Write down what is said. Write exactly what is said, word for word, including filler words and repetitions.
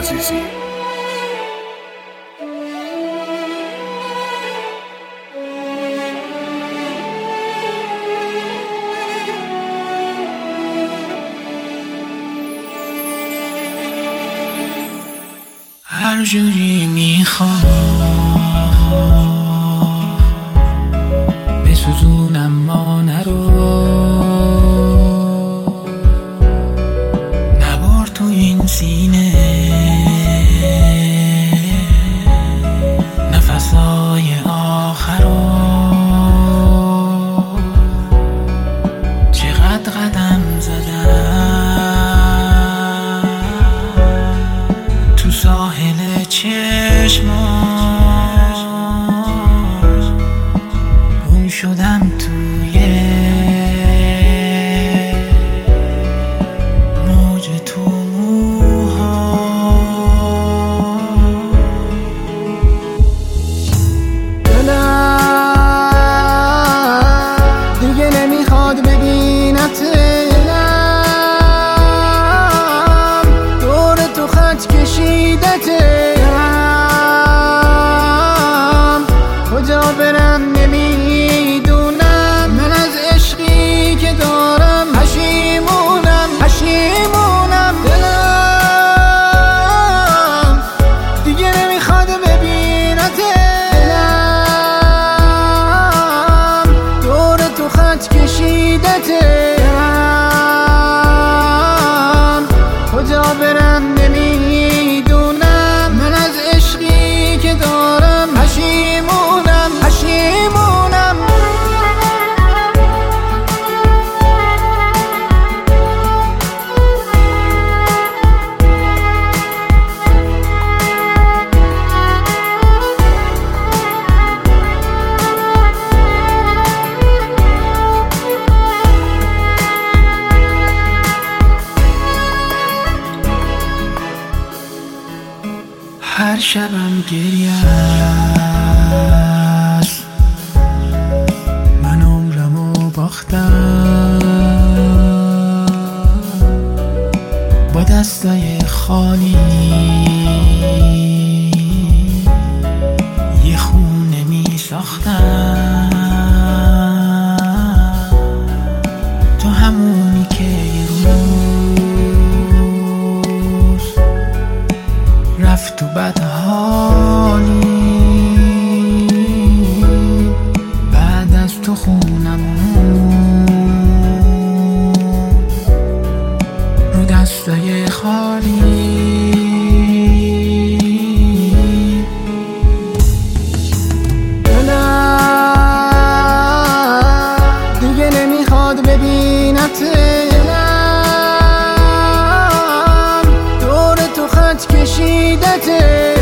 عزیزی. هر جوری میخوام بسوزونم ما نرو، نبار تو این سینه نفسای آخرو. چقدر قدم زدم تو ساحل چشمات، گم شدم توی موج تو موها. دلم دیگه نمیخواد ببینت، دور تو خط کشیدتم، کجا برم نمیدونم. من از عشقی که دارم پشیمونم پشیمونم. دلم دیگه نمیخواد ببینت، دلم دور تو خط کشیدتم، کجا برم نمیدونم. من از عشقی که دارم پشیمونم پشیمونم. هر شبم گریه است، من عمرمو باختم با دستای خالی. یه خونه می ساختم تو همونی که یه روز رفت تو بدحالی. بعد از تو خونمون رو دستای خالی. دلم دیگه نمیخواد ببینت، دلم دور تو خط کشیدته.